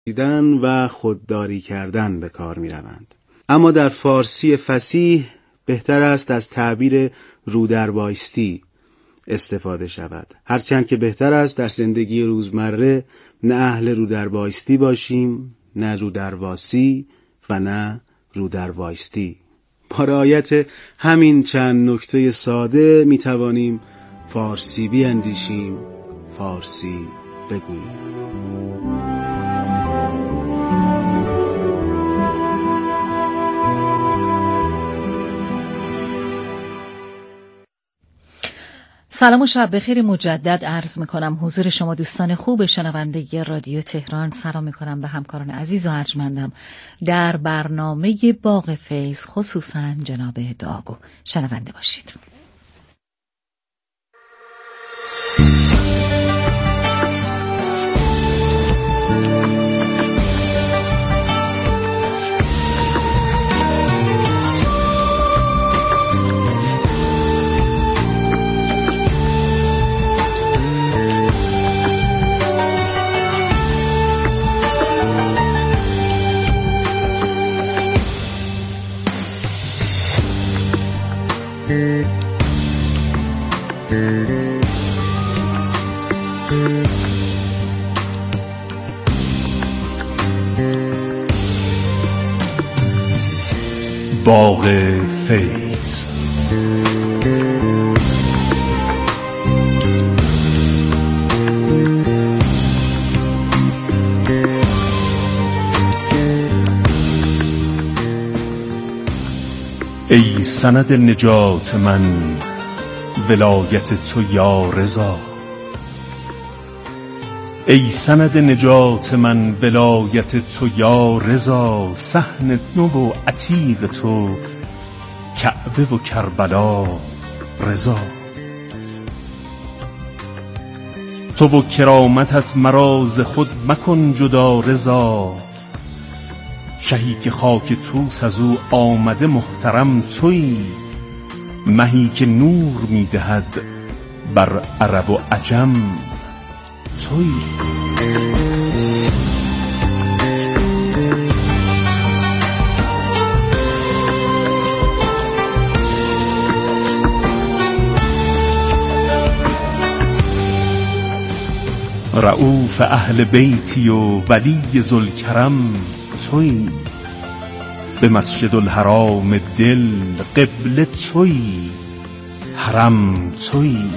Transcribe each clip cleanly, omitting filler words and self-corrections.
و خودداری کردن به کار می روند. اما در فارسی فصیح بهتر است از تعبیر رودربایستی استفاده شود، هرچند که بهتر است در زندگی روزمره نه اهل رودربایستی باشیم، نه رودرواسی و نه رودربایستی. با رعایت همین چند نکته ساده می توانیم فارسی بیندیشیم، فارسی بگوییم. سلام و شب بخیر مجدد عرض میکنم حضور شما دوستان خوب شنونده رادیو تهران. سلام میکنم به همکاران عزیز و ارجمندم در برنامه باغ فیض، خصوصا جناب داغو. شنونده باشید. باغ فیض. ای سند نجات من ولایت تو یا رضا، ای سند نجات من ولایت تو یا رضا، صحن نو و عتیق تو کعبه و کربلا رضا. تو و کرامتت مرا ز خود مکن جدا رضا، شهی که خاک توس از او آمده محترم تویی، مهی که نور میدهد بر عرب و عجم تویی. رؤوف اهل بیتی و ولی ذوالکرم تویی، به مسجد الحرام دل قبله تویی، حرم تویی.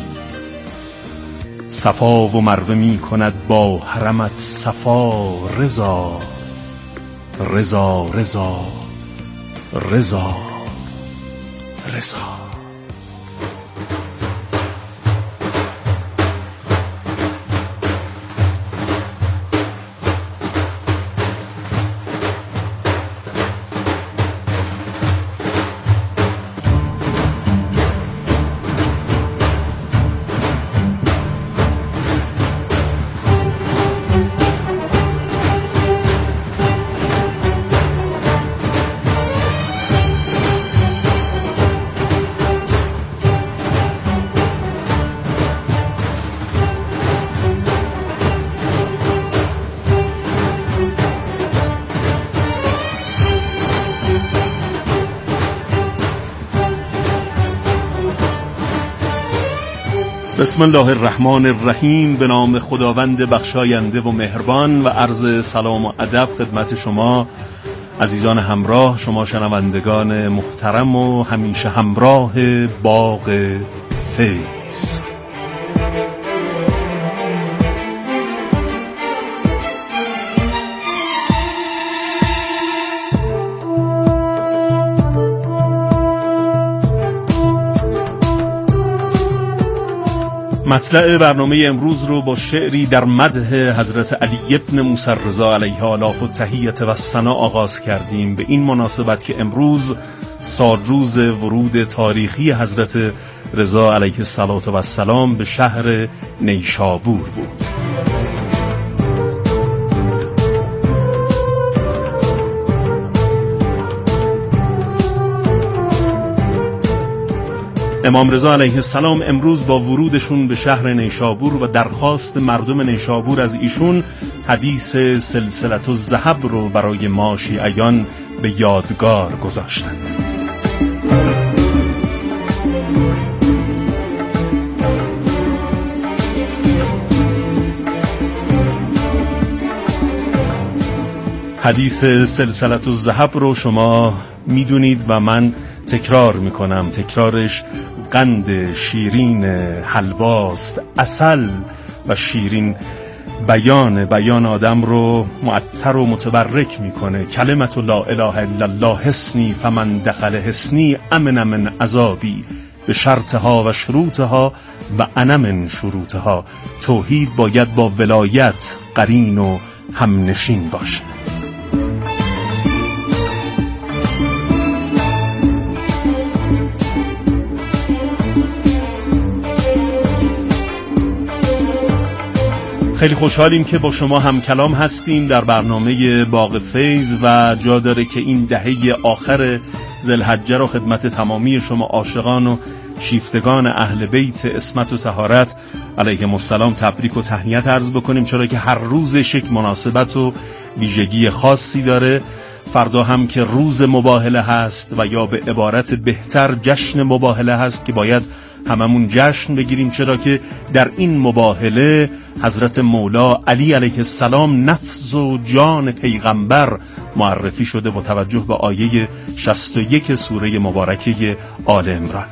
صفا و مروه می کند با حرمت صفا رضا، رضا رضا رضا رضا. بسم الله الرحمن الرحیم. به نام خداوند بخشاینده و مهربان و عرض سلام و ادب خدمت شما عزیزان همراه، شما شنوندگان محترم و همیشه همراه باغ فیض. مطلع برنامه امروز رو با شعری در مدح حضرت علی ابن موسی الرضا علیه آلاف و تحیت و ثنا آغاز کردیم، به این مناسبت که امروز سالروز ورود تاریخی حضرت رضا علیه السلام به شهر نیشابور بود. امام رضا علیه السلام امروز با ورودشون به شهر نیشابور و درخواست مردم نیشابور از ایشون حدیث سلسلة الذهب رو برای ما شیعیان به یادگار گذاشتند. حدیث سلسلة الذهب رو شما میدونید و من تکرار میکنم. تکرارش قند شیرین حلواست، عسل و شیرین بیان آدم رو معطر و متبرک میکنه. کلمت لا اله الا الله حسنی فمن دخل حسنی امن من عذابی به شرطها و شروطها و انا من شروطها. توحید باید با ولایت قرین و همنشین باشه. خیلی خوشحالیم که با شما هم کلام هستیم در برنامه باغ فیض و جا داره که این دهه آخر ذوالحجه رو خدمت تمامی شما عاشقان و شیفتگان اهل بیت عصمت و طهارت علیهم السلام تبریک و تهنیت عرض بکنیم، چرا که هر روزش یک مناسبت و ویژگی خاصی داره. فردا هم که روز مباهله هست و یا به عبارت بهتر جشن مباهله هست که باید هممون جشن بگیریم، چرا که در این مباهله حضرت مولا علی علیه السلام نفس و جان پیغمبر معرفی شده با توجه به آیه 61 سوره مبارکه آل عمران.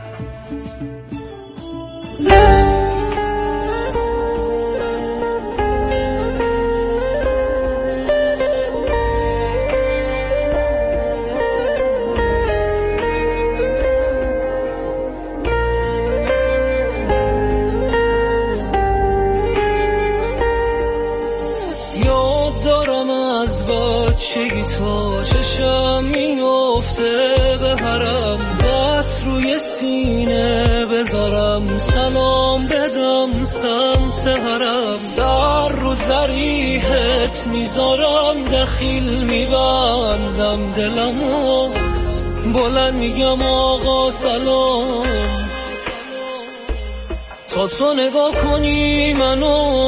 بچگی تا چشم میفته به حرم، دست روی سینه بذارم سلام بدم سمت حرم، سر رو ضریحت میذارم دخیل میبندم دلمو بلند میگم آقا سلام، تا تو نگاه کنی منو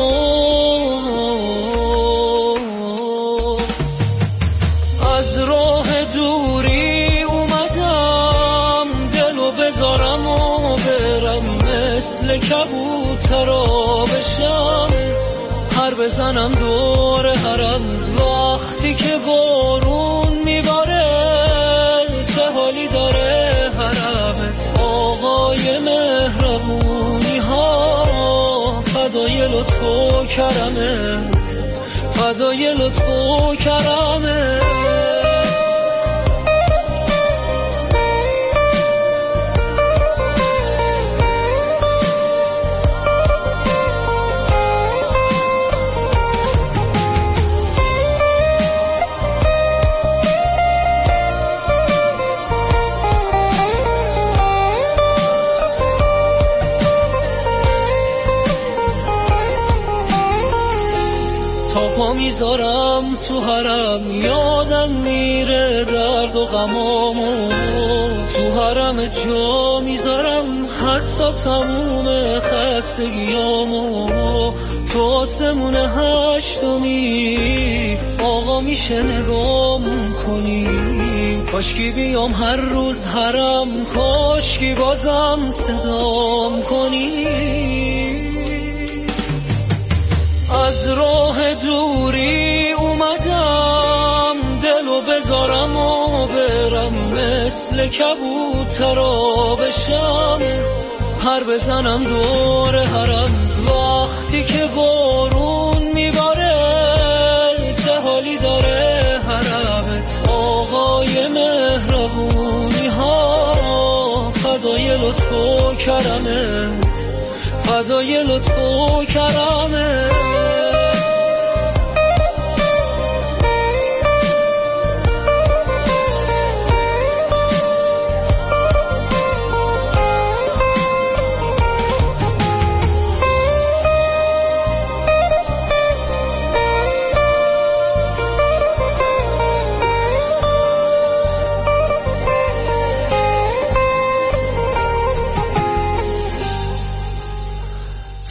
از راه دوری اومدم، دلو بذارم و برم مثل کبوترا بشم، پر بزنم دور حرم، وقتی که بارون میباره چه حالی داره حرمت، آقای مهربونی ها فدای لطف و کرمت، فدای لطف و کرمت. میذارم تو حرم یادم میره درد و غمامو، تو حرم جا میذارم حتی تموم خستگیامو، تو آسمون هشتمی آقا میشه نگام کنی، کاشکی بیام هر روز حرم، کاشکی بازم صدام کنی، از راه دوری اومدم دلو بذارم و برم مثل کبوترا بشم، پر بزنم دور حرم، وقتی که بارون میباره چه حالی داره حرمت، آقای مهربونی ها فدای لطف و کرمت، فدای لطف و کرمت.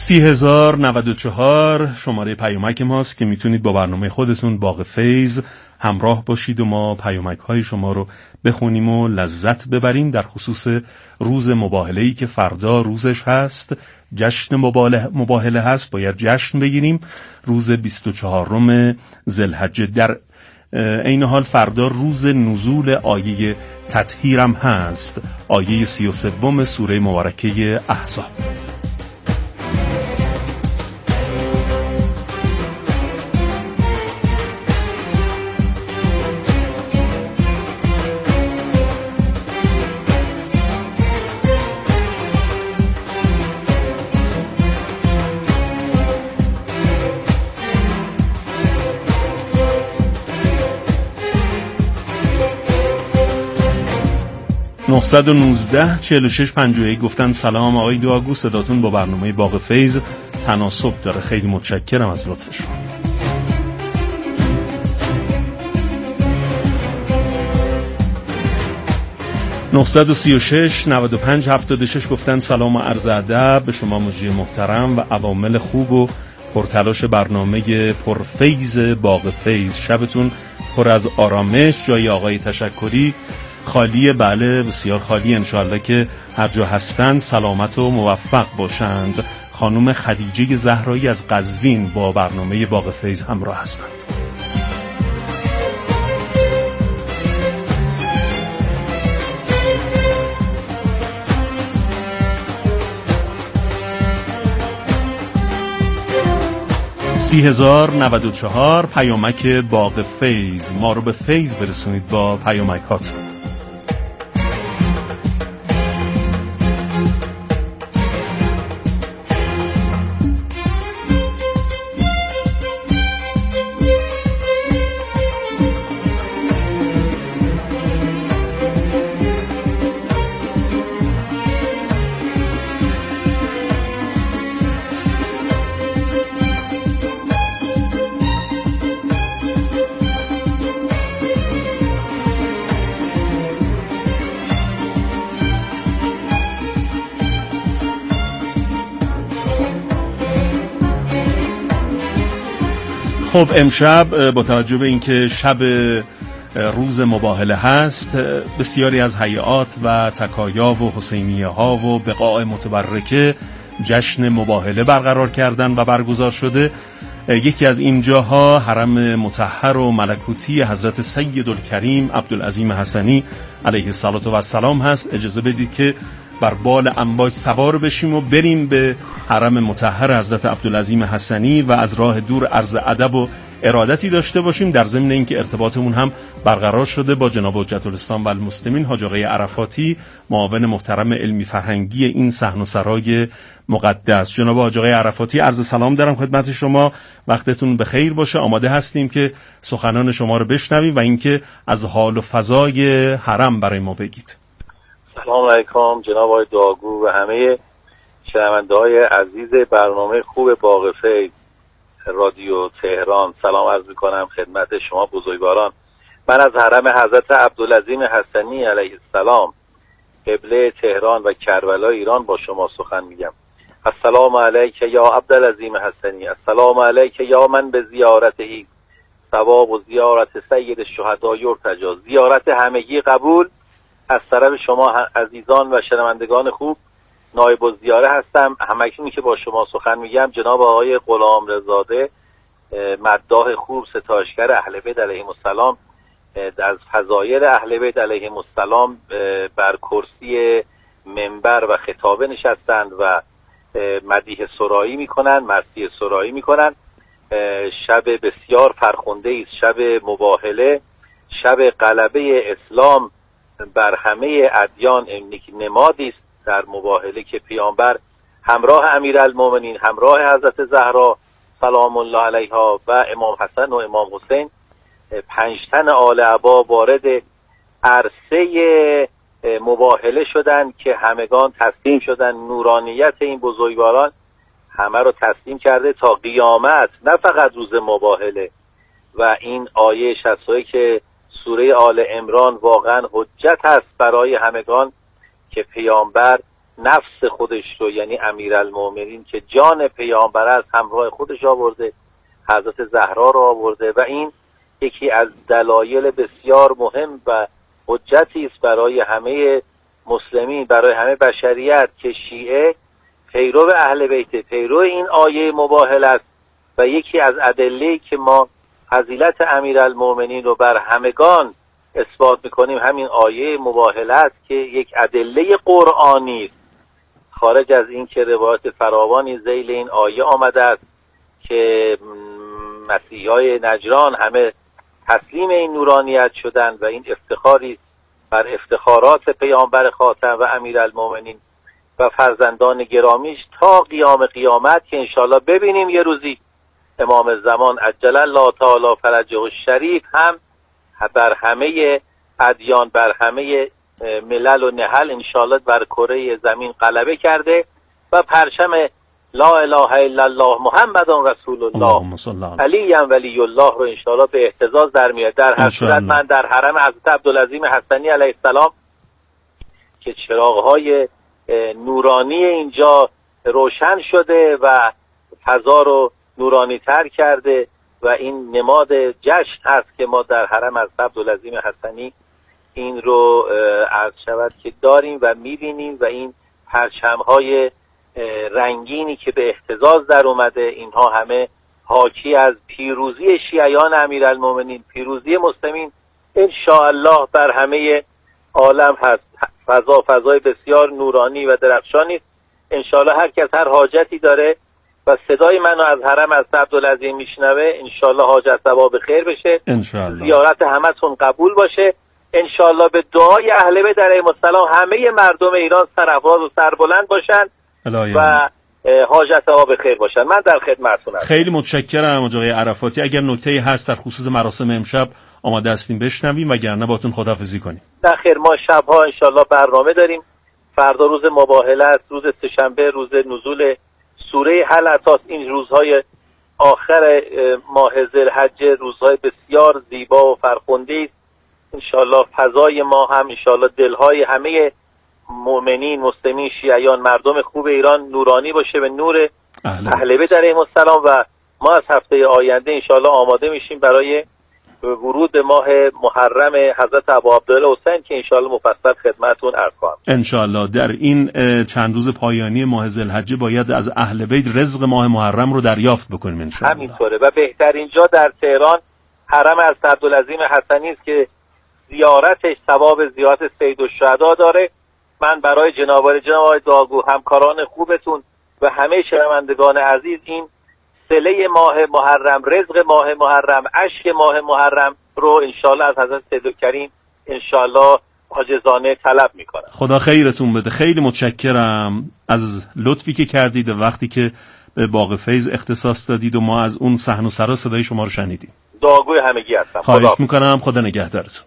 30,094 شماره پیامک ماست که میتونید با برنامه خودتون باغ فیض همراه باشید و ما پیامک های شما رو بخونیم و لذت ببریم در خصوص روز مباهله‌ای که فردا روزش هست. جشن مباهله هست، باید جشن بگیریم. روز 24 ذوالحجه. در این حال فردا روز نزول آیه تطهیرم هست، آیه 33 سوره مبارکه احزاب. 919 46 51 گفتن سلام آقای دعاگو، صداتون با برنامه باغ فیض تناسب داره، خیلی متشکرم از لطفشون. (936) 95 76 گفتن سلام و عرض ادب به شما مجری محترم و عوامل خوب و پرتلاش برنامه پرفیض باغ فیض. شبتون پر از آرامش. جای آقای تشکری خالیه؟ بله بسیار خالی، انشاءالله که هر جا هستند سلامت و موفق باشند. خانم خدیجه زهرایی از قزوین با برنامه باغ فیض همراه هستند. (30,094) پیامک باغ فیض. ما رو به فیض برسونید با پیامکاتون. خب امشب با توجه به اینکه شب روز مباهله هست، بسیاری از هیئات و تکایا و حسینیه ها و بقاع متبرکه جشن مباهله برقرار کردن و برگزار شده. یکی از این جاها حرم مطهر و ملکوتی حضرت سیدالکریم عبدالعظیم حسنی علیه السلام هست. اجازه بدید که بر بال امواج سوار بشیم و بریم به حرم مطهر حضرت عبدالعظیم حسنی و از راه دور عرض ادب و ارادتی داشته باشیم، در ضمن اینکه ارتباطمون هم برقرار شده با جناب حجت الاسلام و المسلمین حاج آقای عرفاتی، معاون محترم علمی فرهنگی این صحن و سرای مقدس. جناب حاج آقای عرفاتی، عرض سلام دارم خدمت شما، وقتتون بخیر باشه. آماده هستیم که سخنان شما رو بشنویم و اینکه از حال و فضای حرم برای ما بگید. سلام علیکم جناب آقای دعاگو و همه شنونده‌های عزیز برنامه خوب باغ فیض رادیو تهران. سلام عرض می‌کنم خدمت شما بزرگواران. من از حرم حضرت عبدالعظیم حسنی علیه السلام قبله تهران و کربلا ایران با شما سخن میگم. السلام علیک یا عبدالعظیم حسنی، السلام علیک یا من به زیارته ثواب و زیارت سید الشهدا یرتجا. زیارت همگی قبول از طرف شما عزیزان و شنوندگان خوب. نایب الزیاره هستم. همکنون که با شما سخن میگم جناب آقای غلامرضازاده مداح خوب ستایشگر اهل بیت علیهم السلام از فضایل اهل بیت علیهم السلام بر کرسی منبر و خطابه نشستند و مدیح سرایی میکنند، مرثیه سرایی میکنند. شب بسیار فرخنده است، شب مباهله، شب غلبه اسلام بر همه ادیان. نمادی است در مباهله که پیامبر همراه امیرالمومنین، همراه حضرت زهرا سلام الله علیها و امام حسن و امام حسین 5 تن آل عبا وارد عرصه مباهله شدند که همگان تسلیم شدند. نورانیت این بزرگواران همه رو تسلیم کرده تا قیامت، نه فقط روز مباهله. و این آیه 61 که سوره آل عمران واقعا حجت است برای همگان که پیامبر نفس خودش رو، یعنی امیرالمومنین که جان پیامبر از همراه خودش آورده، حضرت زهرا رو آورده و این یکی از دلایل بسیار مهم و حجتی است برای همه مسلمین، برای همه بشریت که شیعه پیرو اهل بیت، پیرو این آیه مباهله است و یکی از ادله‌ای که ما فضیلت امیرالمومنین رو بر همگان اثبات میکنیم همین آیه مباهله است که یک ادله قرآنی است، خارج از این که روایت فراوانی ذیل این آیه آمده است که مسیحیای نجران همه تسلیم این نورانیت شدند و این افتخاری بر افتخارات پیامبر خاتم و امیرالمومنین و فرزندان گرامیش تا قیام قیامت که انشالله ببینیم یه روزی امام زمان عجل الله تعالی فرجه الشریف هم بر همه ادیان، بر همه ملل و نهل انشالله بر کره زمین غلبه کرده و پرچم لا اله الا الله محمد رسول الله علی ولی الله رو انشالله به اهتزاز در میاد. در هر صورت من در حرم حضرت عبدالعظیم حسنی علیه السلام که چراغ‌های نورانی اینجا روشن شده و فضا رو نورانی تر کرده و این نماد جشن هست که ما در حرم حضرت عبدالعظیم حسنی این رو عرض شود که داریم و میبینیم و این پرچم‌های رنگینی که به اهتزاز در اومده اینها همه حاکی از پیروزی شیعیان امیرالمومنین، پیروزی مسلمین انشاءالله بر همه عالم هست. فضای بسیار نورانی و درخشانی است. انشاءالله هر کس هر حاجتی داره و صدای منو از حرم از عبدالعظیم میشنوه انشاءالله حاجت ثواب خیر بشه، انشاءالله زیارت همتون قبول باشه، انشاءالله به دعای اهل بیت علیهم السلام همه مردم ایران سرافراز و سربلند باشن و حاجت ثواب خیر باشن. من در خدمتتونم. خیلی متشکرم آقای عرفاتی. اگر نکته‌ای هست در خصوص مراسم امشب آماده هستیم بشنویم، وگرنه باهاتون خداحافظی کنیم. نه خیر، ما شب‌ها انشاءالله برنامه داریم. فردا روز مباهله است، روز سه‌شنبه روز نزول سوره حل اساس. این روزهای آخر ماه ذوالحجه روزهای بسیار زیبا و فرخنده است. انشاءالله فضای ما هم انشاءالله دلهای همه مؤمنین، مسلمین، شیعیان، مردم خوب ایران نورانی باشه به نور اهل بیت علیهم السلام و ما از هفته آینده انشاءالله آماده میشیم برای ورود ماه محرم حضرت ابا عبدالله حسین که انشاءالله مفصل خدمتتون عرض خواهم. انشاءالله در این چند روز پایانی ماه ذوالحجه باید از اهل بیت رزق ماه محرم رو دریافت بکنیم انشاءالله. همینطوره و بهترین جا در تهران حرم از عبدالعظیم حسنی است که زیارتش ثواب زیارت سیدالشهدا داره. من برای جناب داگو همکاران خوبتون و همه شنوندگان عزیز این صله ماه محرم، رزق ماه محرم، اشک ماه محرم رو انشالله از حضرت سیدالکریم انشالله عاجزانه طلب میکنم. خدا خیرتون بده. خیلی متشکرم از لطفی که کردید و وقتی که به باغ فیض اختصاص دادید و ما از اون صحن و سرا صدای شما رو شنیدیم. داگوی همگی هستم. خواهش میکنم. خدا نگهدارتون.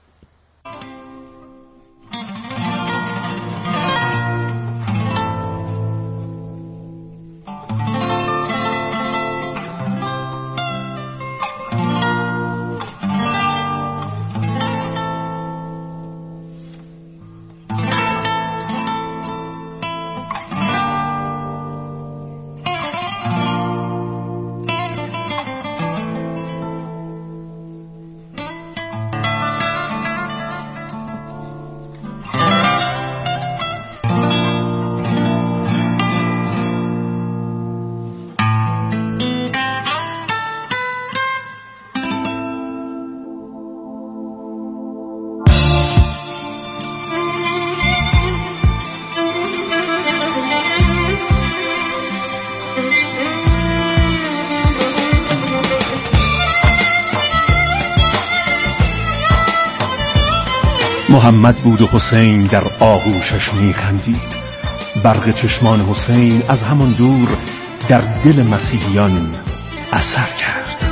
محمد بود و حسین در آغوشش میخندید. برق چشمان حسین از همان دور در دل مسیحیان اثر کرد.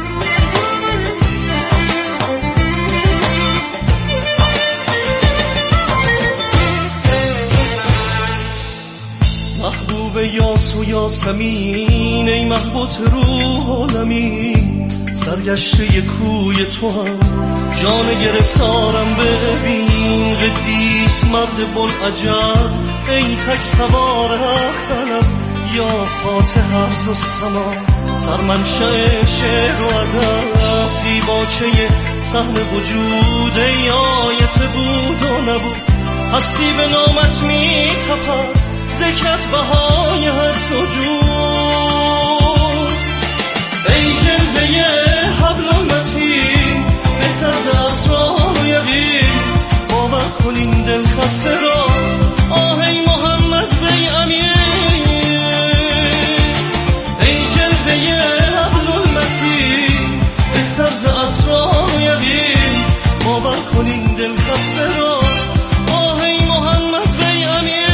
محبوب یاس و یاسمین، ای محبوت روح عالمین، سرگشته کوی تو هم جان گرفتارم ببین. قدیس مرد بن عجب ای تک سوار حق طلب یا فاتح ارض و سما، سرمنشأ شعر و ادب، دیباچه سهم وجود ای آیت بود و نبود، هستی به نامت می تپد ذکرت بهای هر سجود. ای جلوه حبل المتین بهتر ز اسرار و یقین، باور کن این دل خسته را آه ای محمد وی امین. ای جلوه حبل المتین بهتر ز اسرار و یقین، باور کن این دل خسته را آه ای محمد وی امین.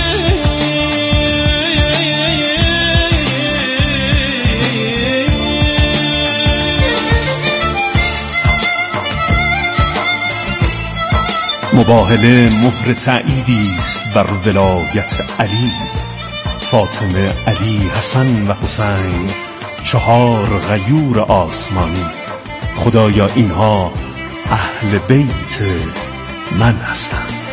مباهله مهر تأییدی است بر ولایت علی، فاطمه، علی، حسن و حسین، 4 غیور آسمانی. خدایا اینها اهل بیت من هستند.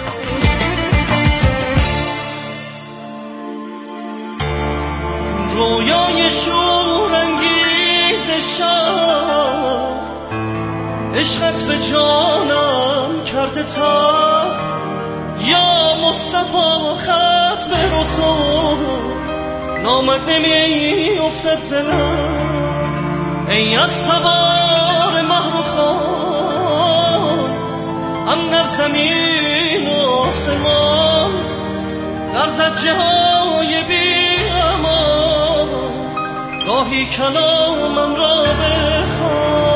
رویای شورانگیز شب عشقت به جانم کرده تا، یا مصطفی خط به رسول نامت نمی افتد زلم. ای از سوار مهر و خان هم در زمین و آسمان، در زجه های بی امان گاهی کلامم را بخوان.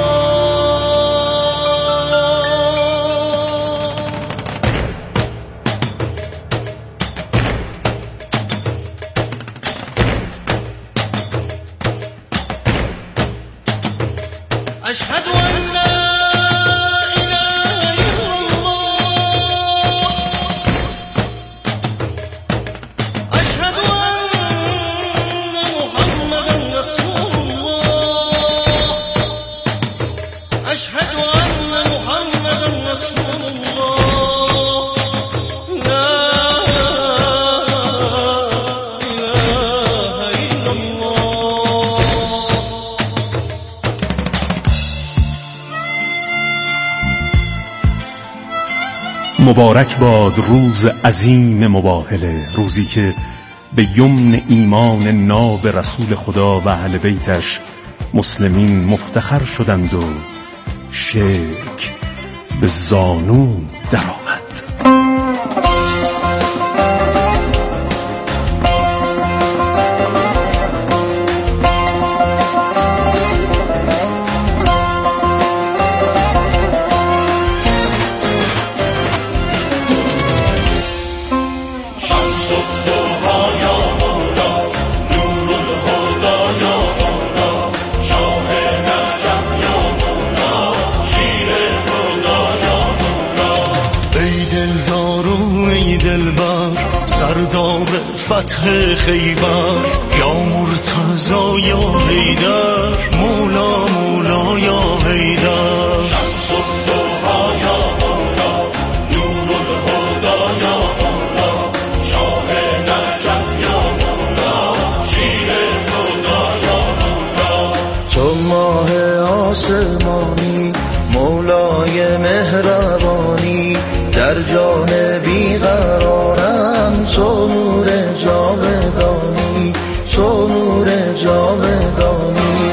أشهد أن لا إله إلا الله، أشهد أن محمدا رسول الله، أشهد أن محمدا رسول الله، لا إله إلا الله. مبارک باد روز عظیم مباهله، روزی که به یمن ایمان ناب رسول خدا و اهل بیتش مسلمین مفتخر شدند و شرک به زانو درآمد. فتح خیبر یا مرتضی یا حیدر، مولا مولا یا حیدر، شمس الضحی یا مولا، نور الهدی یا مولا، شاه نجف یا مولا، شیر خدا یا مولا. تو ماه آسمانی مولای مهربانی، در جان بیقرارم تو نور جاودانی، تو نور جاودانی.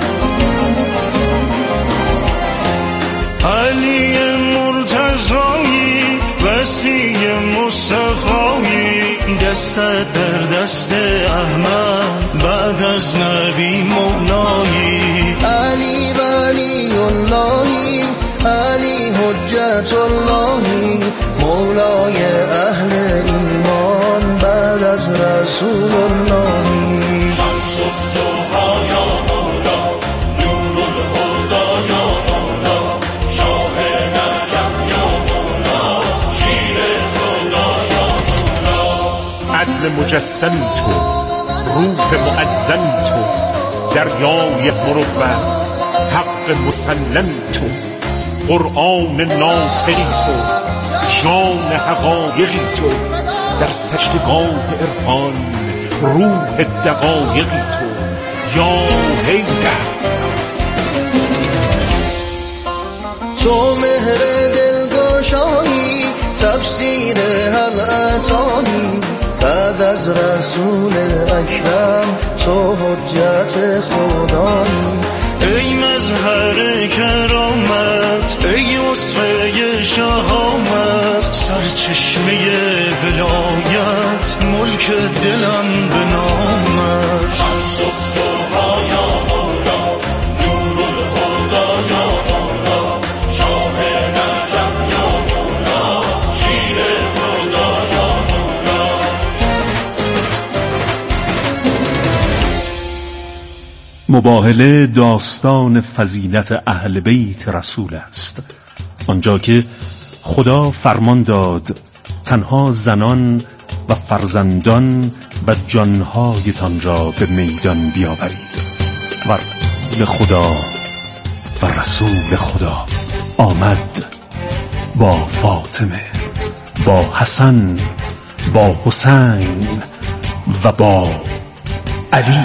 علی مرتضایی وسیع مصطفایی، دستت در دست احمد بعد از نبی مولایی. علی ولی اللهی، علی حجت اللهی، مولای اهل ایمان بعد از رسول اللهی. شمس الضحی یا مولا، نور الهدی یا مولا، شاه نجف یا مولا، شیر خدا یا مولا. عدل مجسمی تو، روح معظمی تو، دریای مروت، حق مسلمی تو، قرآن ناطقی تو، جان حقایقی تو، در سجدگاه عرفان روح دقایقی تو یا حیدر. تو مهر دلگشایی تفسیر حلعتانی بعد از رسول اکرم تو حجت خدایی. ای مظهر کرامت ای اسوه شهامت سرچشمه ولایت ملک دلم به نامت. مباهله داستان فضیلت اهل بیت رسول است، آنجا که خدا فرمان داد تنها زنان و فرزندان و جانهایتان را به میدان بیاورید و رسول خدا و رسول خدا آمد با فاطمه، با حسن، با حسین و با علی.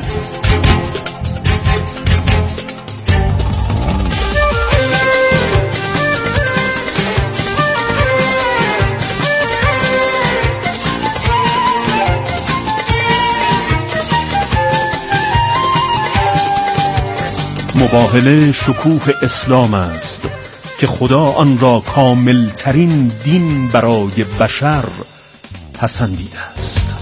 مباهله شکوه اسلام است که خدا آن را کاملترین دین برای بشر پسندیده است.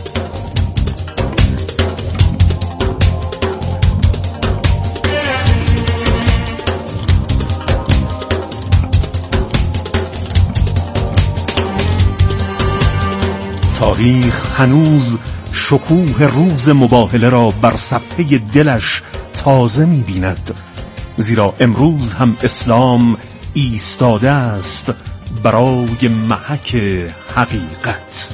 تاریخ هنوز شکوه روز مباهله را بر صفحه دلش تازه می‌بیند، زیرا امروز هم اسلام ایستاده است برای محک حقیقت.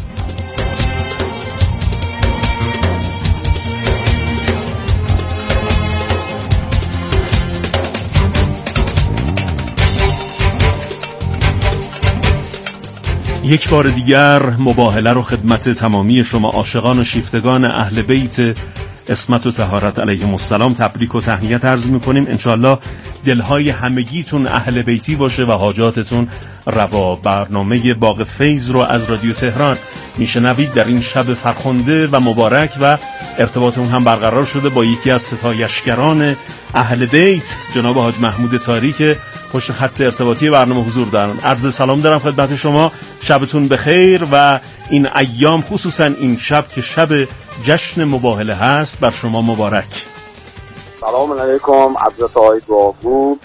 یک بار دیگر مباهله رو خدمت تمامی شما عاشقان و شیفتگان اهل بیت عصمت و طهارت علیهم السلام تبریک و تهنیت عرض میکنیم. انشالله دلهای همگیتون اهل بیتی باشه و حاجاتتون روا. برنامه باغ فیض رو از رادیو تهران میشنوید در این شب فرخنده و مبارک و ارتباط اون هم برقرار شده با یکی از ستایشگران اهل بیت جناب حاج محمود طاری که پشت خط ارتباطی برنامه حضور دارن. عرض سلام دارم خدمت شما، شبتون بخیر و این ایام خصوصا این شب که شب جشن مباهله هست بر شما مبارک. سلام علیکم حضرت آقای داغو.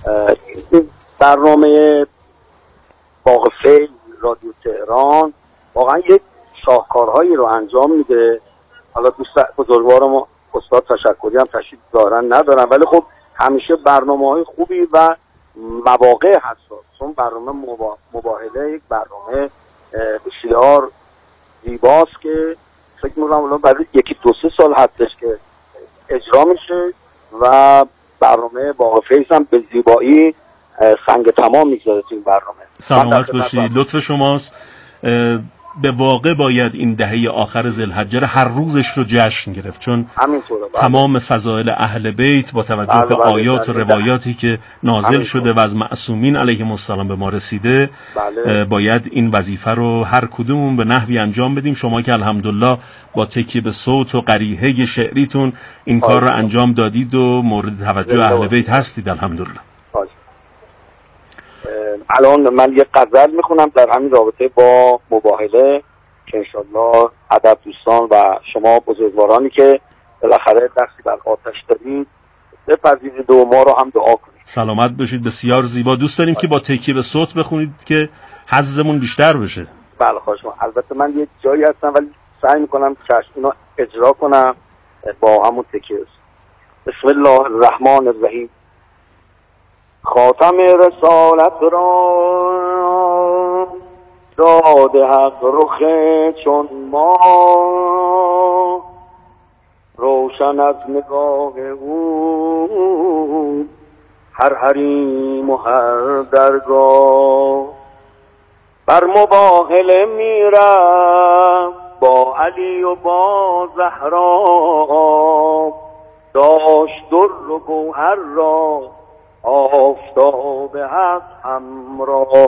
برنامه باغ فیض رادیو تهران واقعا یک شاهکارهایی رو انجام میده. حالا دوست بزرگوارم استاد تشکری هم تشریف دارن ندارن، ولی خب همیشه برنامه‌های خوبی و مواقع حساس، چون برنامه مباهله یک برنامه بسیار زیباست که فکر می‌کنم بعد یکی دو سه سال هستش که اجرا میشه و برنامه باغ فیض هم به زیبایی سنگ تمام میگذاره تو این برنامه. سلامت باشید، لطف شماست. به واقع باید این دهه آخر ذوالحجه هر روزش رو جشن گرفت، چون تمام فضائل اهل بیت با توجه به آیات و روایاتی که نازل شده و از معصومین علیهم السلام به ما رسیده باید این وظیفه رو هر کدومون به نحوی انجام بدیم. شما که الحمدلله با تکیه به صوت و قریحه شعریتون این کار رو انجام دادید و مورد توجه اهل بیت هستید الحمدلله. الان من یه غزل میخونم در همین رابطه با مباهله که انشالله ادب دوستان و شما بزرگوارانی که بالاخره دستی بر آتش دارید بپذیرید و ما رو هم دعا کنید. سلامت باشید، بسیار زیبا. دوست داریم که با تکیه به صوت بخونید که حظمون بیشتر بشه. بله خواهش می‌کنم. البته من یه جایی هستم ولی سعی میکنم که اینو اجرا کنم با همون تکیه. بسم الله الرحمن الرحیم. خاتم رسالت را داد حق رخ چون ما روشن از نگاه او هر حریم و هر درگاه بر مباهله میرم با علی و با زهرا، داشت در و گوهر را آفتاب از همراه.